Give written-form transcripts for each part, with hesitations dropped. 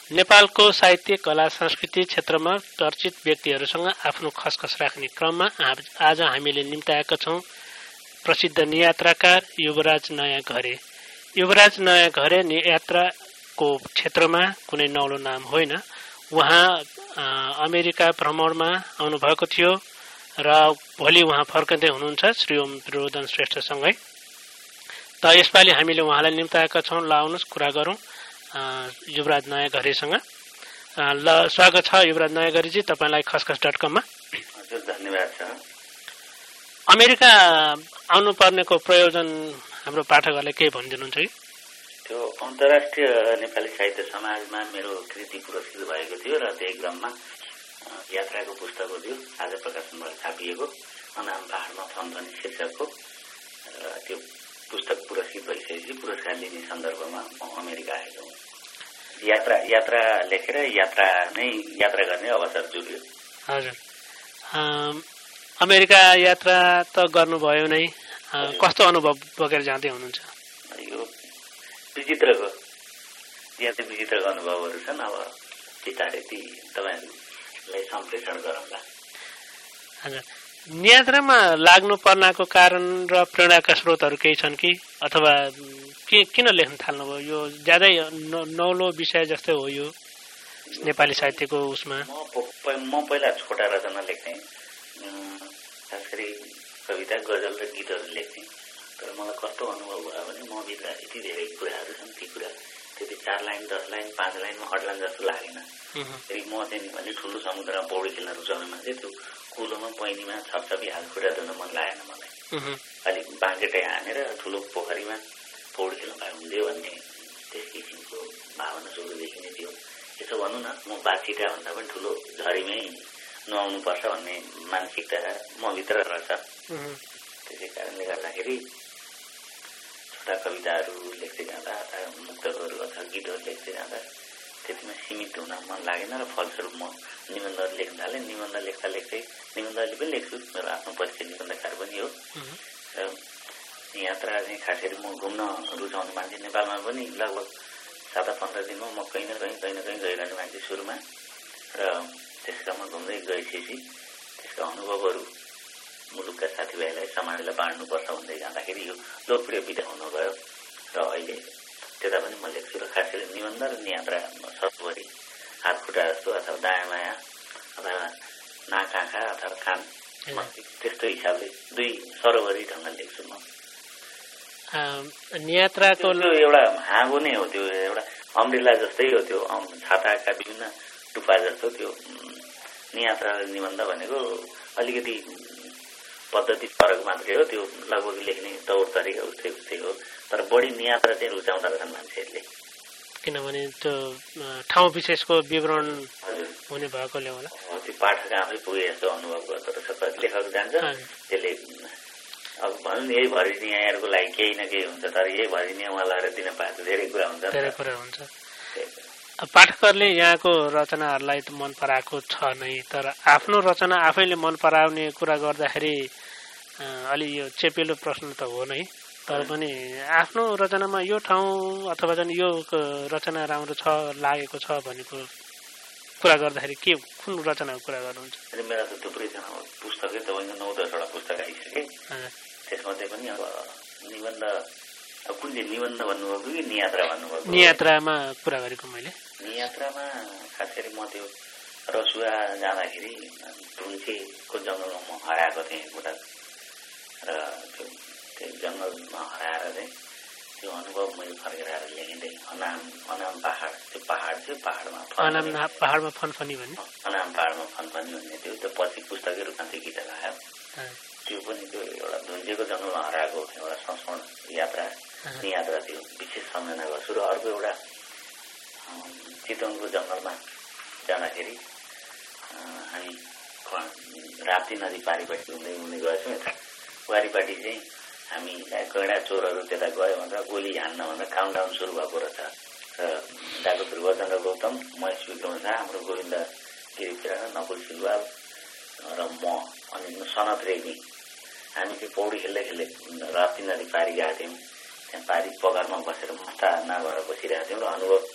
नेपालको साहित्य कला संस्कृति क्षेत्रमा चर्चित व्यक्तिहरूसँग आफ्नो खसखस राख्ने क्रममा आज हामीले निम्ताएका छौं प्रसिद्ध नियात्राकार युवराज नयाँ घरे। युवराज नयाँ घरे नियात्राको क्षेत्रमा कुनै नौलो नाम होइन। उहाँ अमेरिका भ्रमणमा आउनुभएको थियो र भोलि उहाँ फर्कँदै हुनुहुन्छ श्री ओम रोदन श्रेष्ठसँगै। त यसपालि हामीले उहाँलाई निम्ताएका छौं। ल आउनुहोस् कुरा गरौँ युवराज नयाँ घरेसँग। ल स्वागत छ युवराज नयाँ घरेजी तपाईलाई खसखस.com मा। हजुर धन्यवाद छ। अमेरिका आउनुपर्नेको प्रयोजन हाम्रो पाठकहरूलाई केही भनिदिनुहुन्छ कि? त्यो अन्तर्राष्ट्रिय नेपाली साहित्य समाजमा मेरो कृति पुरस्कृत भएको थियो र त्यही क्रममा यात्राको पुस्तक हो त्यो आज प्रकाशनबाट छापिएको अनाम पहाडमा फनफनी शीर्षकको त्यो पुस्तक पुरस्कृत भइसकेपछि पुरस्कार लिने सन्दर्भमा म अमेरिका आएको हुँ। यात्रा लेखेर यात्रा गर्ने अवसर जुट्यो। हजुर अमेरिका यात्रा त गर्नुभयो नै, कस्तो अनुभव बोकेर जाँदै हुनुहुन्छ? यो विचित्रको विचित्रको अनुभवहरू छन्। अब बिस्तारै ती तपाईहरुलाई सम्प्रेषण गरौँला। हजुर यात्रामा लाग्नु पर्नाको कारण र प्रेरणाका स्रोतहरू केही छन् कि अथवा किन लेख्न थाल्नुभयो? यो ज्यादै नौलो विषय जस्तै हो यो नेपाली साहित्यको उसमा। म पहिला छोटा रचना लेख्थेँ, खास गरी कविता गजल र गीतहरू लेख्थेँ। तर मलाई कस्तो अनुभव भयो भने म भित्र यति धेरै कुराहरू छन्, ती कुरा त्यति 4 लाइन 10 लाइन 5 लाइनमा अड्लान् जस्तो लागेन। फेरि म चाहिँ अलि ठुलो समुद्रमा पौडी खेल्न रुचाउने मान्छे, त्यो कुलोमा पैनीमा छपछपी हात खुट्टा धुन मन लागेन मलाई। अलिक बाँकेटै हानेर ठुलो पोखरीमा पौडी खेल्न पाए हुन्थ्यो भन्ने त्यस किसिमको भावना सुरुदेखि नै थियो। यसो भनौँ न, म बाछिटा भन्दा पनि ठुलो झरीमै नुहाउनुपर्छ भन्ने मानसिकता म भित्र रहेछ। त्यसै कारणले गर्दाखेरि छोटा कविताहरू लेख्दै जाँदा अथवा मुक्तकहरू अथवा गीतहरू लेख्दै जाँदा त्यतिमा सीमित हुन मन लागेन र फलस्वरूप म निबन्धहरू लेख्न थालेँ। निबन्ध लेख्दा लेख्दै निबन्धले पनि लेख्छु, मेरो आफ्नो परिचय निबन्धकार पनि हो। र यात्रा चाहिँ खास गरी म घुम्न रुचाउने मान्छे, नेपालमा पनि लगभग 7-15 दिनमा म कहीँ न कहीँ गइरहने मान्छे सुरुमा। र त्यस क्रममा घुम्दै गएपछि त्यसका अनुभवहरू मुलुकका साथीभाइलाई समाजलाई बाँड्नुपर्छ भन्दै जाँदाखेरि यो लोकप्रिय विधा हुनुभयो र अहिले त्यता पनि म लेख्छु। र खास गरी निबन्ध र यात्रा सर्वभरि हात खुट्टा जस्तो अथवा दायाँ बायाँ अथवा नाक आँखा अथवा कान त्यस्तो हिसाबले दुई सर्वभरि ढङ्गले लेख्छु म। यात्राको एउटा हाँगो नै हो, त्यो एउटा अम्ब्रेला जस्तै हो, त्यो छाताका विभिन्न टुप्पा जस्तो। त्यो यात्रा र निबन्ध भनेको अलिकति पद्धति फरक मात्रै हो, त्यो लगभग लेख्ने तौर तरिका उस्तै हो। तर बढी यात्रा चाहिँ रुचाउँदा रहेछन् मान्छेहरूले, किनभने त्यो ठाउँ विशेषको विवरण हुने भएकोले होला। त्यो पाठक आफै पुगे जस्तो अनुभव गर्दो रहेछ। लेखक जान्छ त्यसले अब भनौँ न यही भरिदिने यहाँहरूको लागि केही न केही हुन्छ, तर यही भरिदिने उहाँलाई दिन पाएको धेरै कुरा हुन्छ। पाठकहरूले यहाँको रचनाहरूलाई त मन पराएको छ नै, तर आफ्नो रचना आफैले मन पराउने कुरा गर्दाखेरि अलि यो चेपिलो प्रश्न त हो नै। तर पनि आफ्नो रचनामा यो ठाउँ अथवा चाहिँ यो रचना राम्रो छ लागेको छ भनेको कुरा गर्दाखेरि के कुन रचनाको कुरा गर्नुहुन्छ? मेरा त थुप्रै छन्, पुस्तकै तपाईँको 9-10 वटा पुस्तक आइसके। त्यसमध्ये पनि अब निबन्ध कुन चाहिँ निबन्ध भन्नुभएको कि नियात्रा भन्नुभएको? नियात्रामा कुरा गरेको मैले। नियात्रामा खास गरी म त्यो रसुवा जाँदाखेरि ढुङ्सेको जङ्गलमा म हराएको थिएँ एकपटक। र त्यो जङ्गलमा हराएर चाहिँ त्यो अनुभव मैले फर्केर आएर लेखेँ। अनाम पहाड, त्यो पहाड थियो, पहाडमा फनफनी भन्ने, अनाम पहाडमा फनफनी भन्ने त्यो त पछि पुस्तकै रूपमा त्यो किताब आयो। त्यो पनि त्यो एउटा ढुङ्सेको जङ्गलमा हराएको एउटा संस्मरण यात्रा नियात्रा थियो, विशेष सम्झना गर्छु। र अर्को एउटा चितवनको जङ्गलमा जाँदाखेरि हामी राप्ती नदी पारिपट्टि हुँदै गएछौँ। यता वारिपट्टि चाहिँ हामी गैँडा चोरहरू त्यता गयो भनेर गोली हान्न भनेर काउन्टाउन सुरु भएको रहेछ। र डाक्टर ध्रुवचन्द्र गौतम, महेश विक्रम शाह, हाम्रो गोविन्द गिरी, नकुल सिलवाल र म अनि सनत रेग्मी, हामी चाहिँ पौडी खेल्दै राप्ती नदी पारि गएको थियौँ। त्यहाँ पारि पगारमा बसेर मस्ता नगरेर बसिरहेको थियौँ र अनुभव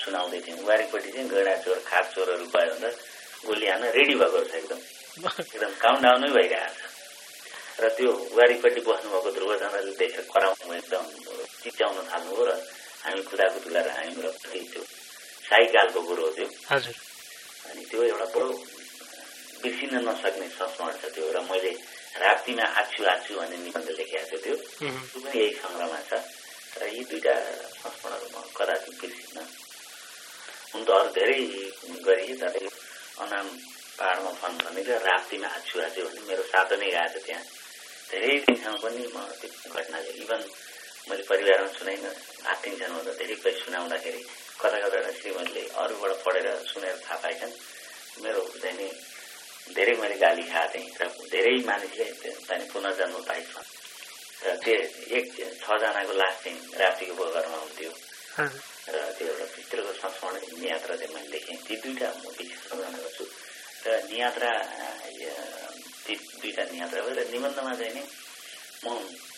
सुनाउँदै थियौँ। वारीपट्टि चाहिँ गैँडा चोर खास चोरहरू भयो भने गोली हान्न रेडी भएको छ, एकदम काउन्टडाउनै भइरहेको छ। र त्यो वारीपट्टि बस्नुभएको ध्रुवचन्द्रले देखेर कराउनु एकदम चिच्याउन थाल्नुभयो र हामी कुदाको तुलाएर आयौँ र त्यो साइकालको कुरो हो त्यो। अनि त्यो एउटा बडो बिर्सिन नसक्ने संस्मरण छ त्यो। र मैले राप्तीमा आछु आछु भन्ने निबन्ध लेखेको थियो, त्यो पनि यही सङ्ग्रहमा छ। र यी दुईटा संस्मरणहरू म कदापि बिर्सिन्न। हुन त अरू धेरै गरिए, तर यो अनाम पहाडमा फन भनेको राप्तीमा आछु आछु भन्ने मेरो सातो नै गएको छ। त्यहाँ धेरै दिनसम्म पनि म त्यो घटनाले इभन मैले परिवारमा सुनाइन, आत्तिन्छन् भन्दा धेरै कोही सुनाउँदाखेरि कता कता श्रीमतीले अरूबाट पढेर सुनेर थाहा पाएछन्। मेरो चाहिँ नि धेरै मैले गाली खाएको थिएँ र धेरै मानिसले चाहिँ पुनर्जन्म पाएछ। र त्यो 6जनाको लास चाहिँ राप्तीको बगरमा हुन्थ्यो र त्यो एउटा भित्रको संस्मरण नियात्रा चाहिँ मैले लेखेँ। ती दुईवटा म विशेष सम्झना गर्छु। र नियात्रा ती दुईवटा नियात्रा भयो। र निबन्धमा चाहिँ नि म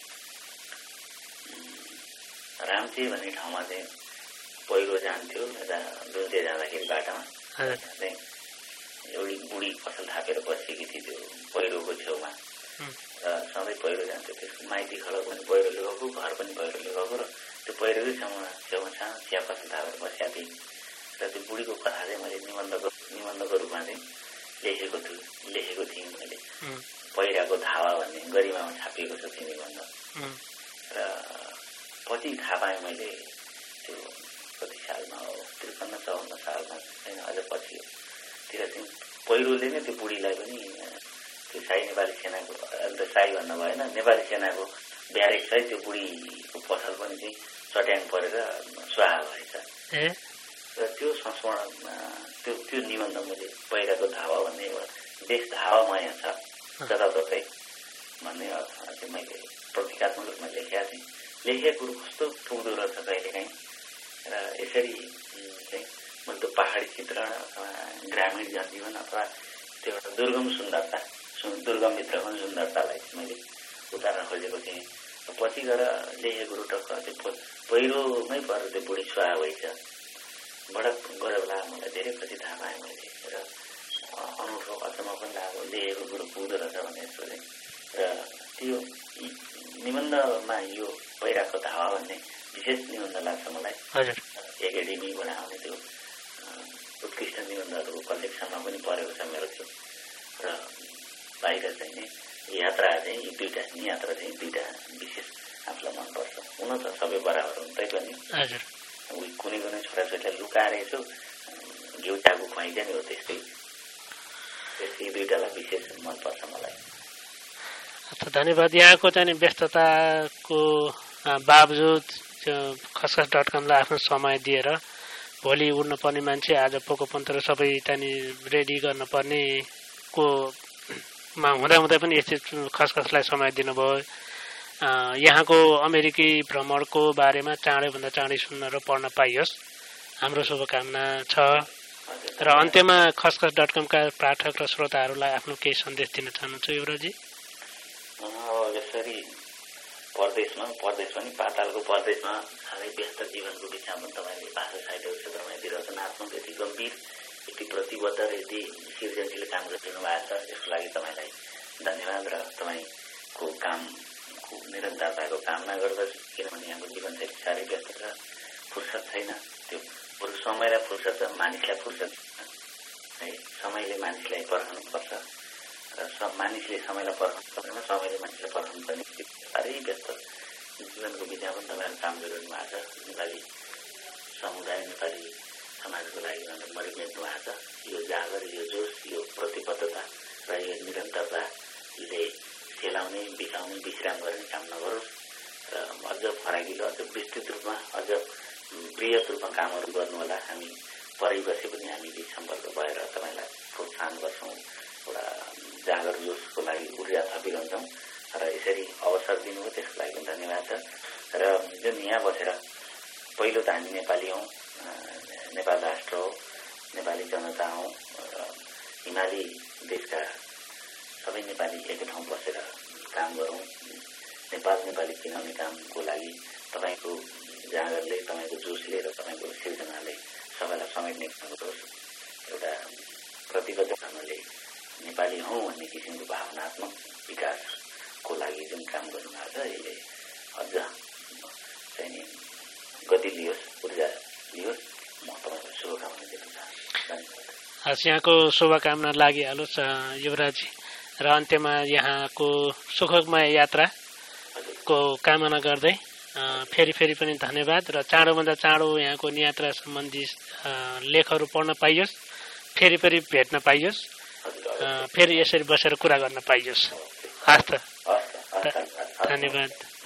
राम्चे भन्ने ठाउँमा चाहिँ पहिरो जान्थ्यो, यता दुल्चे जाँदाखेरि बाटामा चाहिँ एउटी बुढी पसल थापेर बसेकी थिए त्यो पहिरोको छेउमा। र सधैँ पहिरो जान्थ्यो, त्यसको माइती खडक पनि पहिरोले गएको, घर पनि पहिरोले गएको। र त्यो पहिरोकै छेउमा चिया पसल थापेर बसेका थिएँ। र त्यो बुढीको कथा चाहिँ मैले निबन्धको रूपमा चाहिँ लेखेको थिएँ मैले। पहिराको धावा भन्ने गरिमामा छापिएको छ त्यो निबन्ध। र पछि थाहा पाएँ मैले, त्यो कति सालमा हो, 53-54 सालमा छैन, अझ पछि तिर चाहिँ पहिरोले नै त्यो बुढीलाई पनि त्यो शाही नेपाली सेनाको शाही भन्नु भएन, नेपाली सेनाको ब्यारेक सहित त्यो बुढीको पसल पनि चाहिँ चट्याङ परेर स्वाहा भएछ। र त्यो संस्मरणमा त्यो निबन्ध मैले पहिराको धावा भन्ने एउटा देश धावामय छ जताततै भन्ने अर्थमा चाहिँ मैले प्रतीकात्मक रूपमा लेखेका थिएँ। लेखेको कुरो कस्तो पुग्दो रहेछ कहिलेकाहीँ। र यसरी चाहिँ मैले त्यो पहाडी चित्रण अथवा ग्रामीण जनजीवन अथवा त्यो एउटा दुर्गमभित्रको सुन्दरतालाई मैले उतार्न खोजेको थिएँ। पछि गएर लेखेको कुरो टक्क त्यो पहिरोमै परेर त्यो बुढी स्वाहा भएछ। बडा गरे बेला मलाई धेरै पछि थाहा पाएँ मैले। र अनौठो अचम्म पनि लाग्यो, लेखेको कुरो पुग्दो रहेछ भन्ने जस्तो चाहिँ। र त्यो निबन्धमा यो पहिराको धावा भन्ने विशेष निबन्ध लाग्छ मलाई। एकाडेमीबाट आउने त्यो उत्कृष्ट निबन्धहरूको कलेक्सनमा पनि परेको छ मेरो त्यो। र बाहिर चाहिँ नि यात्रा चाहिँ यी दुईवटा नियात्रा चाहिँ दुईवटा विशेष आफूलाई मनपर्छ। हुन त सबै बराबर हुन् तैपनि कुनै छोराछोरीलाई लुकाएर यसो घिउ चाकु खुवाइन्छ नि हो, त्यस्तै यी दुईवटालाई विशेष मनपर्छ मलाई। धन्यवाद। यहाँको चाहिँ व्यस्तताको बावजुद खसखस.com-लाई आफ्नो समय दिएर भोलि उड्न पर्ने मान्छे आज पोको पन्तहरू सबै त्यहाँनिर रेडी गर्न पर्ने को हुँदाहुँदै पनि यस्तो खसखसलाई समय दिनुभयो। यहाँको अमेरिकी भ्रमणको बारेमा चाँडैभन्दा चाँडै सुन्न र पढ्न पाइयोस्, हाम्रो शुभकामना छ। र अन्त्यमा खसखस.com-का पाठक र श्रोताहरूलाई आफ्नो केही सन्देश दिन चाहनुहुन्छ युवराजी? जसरी परदेशमा पनि पातालको परदेशमा साह्रै व्यस्त जीवनको बिचमा पनि तपाईँले भाषा साहित्यको क्षेत्रमा यति रचनात्मक, यति गम्भीर, यति प्रतिबद्ध र यति सृजनशील काम गरिदिनु भएको छ। यसको लागि तपाईँलाई धन्यवाद र तपाईँको कामको निरन्तरताको कामना गर्दछु। किनभने यहाँको जीवनशैली साह्रै व्यस्त छ, फुर्सद छैन। त्यो बरु समयलाई फुर्सद छ, मानिसलाई फुर्सद है। समयले मानिसलाई पर्खनुपर्छ र मानिसले समयलाई पर्खनु पर्दैन, समयले मानिसलाई पर्खनु पर्ने। साह्रै व्यस्त जीवनको बिचमा पनि तपाईँहरू काम गरिरहनु भएको छ। नेपाली समुदाय, नेपाली समाजको लागि मरिमेट्नु भएको छ। यो जागर, यो जोस, यो प्रतिबद्धता र यो निरन्तरताले सेलाउने, बिताउने, विश्राम गर्ने काम नगरोस् र अझ फराकिलो, अझ विस्तृत रूपमा, अझ वृहत रूपमा कामहरू गर्नु होला। हामी परै बसे पनि हामी बिच सम्पर्क भएर तपाईँलाई प्रोत्साहन गर्छौँ, एउटा जागर जोसको लागि ऊर्जा थपिरहन्छौँ। र यसरी अवसर दिनुभयो त्यसको लागि पनि धन्यवाद छ। र जुन यहाँ बसेर पहिलो त हामी नेपाली हौँ, नेपाल राष्ट्र हो, नेपाली जनता हौँ, हिमाली देशका सबै नेपाली एकै ठाउँ बसेर काम गरौँ। नेपाली चिनाउने कामको लागि तपाईँको जागरले, तपाईँको जोसले र तपाईँको सिर्जनाले सबैलाई समेट्ने काम गरोस्। एउटा प्रतिबद्ध ढङ्गले नेपाली हौँ भन्ने किसिमको भावनात्मक विकासको लागि जुन काम गर्नुभएको छ यसले अझ चाहिँ नि गति लियोस्, ऊर्जा लियोस्। म तपाईँलाई शुभकामना दिन चाहन्छु। हस्, यहाँको शुभकामना लागिहालोस् युवराजी। र अन्त्यमा यहाँको सुखमय यात्राको कामना गर्दै फेरि पनि धन्यवाद। र चाँडोभन्दा चाँडो यहाँको यात्रा सम्बन्धी लेखहरू पढ्न पाइयोस्, फेरि भेट्न पाइयोस्, फेरि यसरी बसेर कुरा गर्न पाइयोस्। हस् त, धन्यवाद।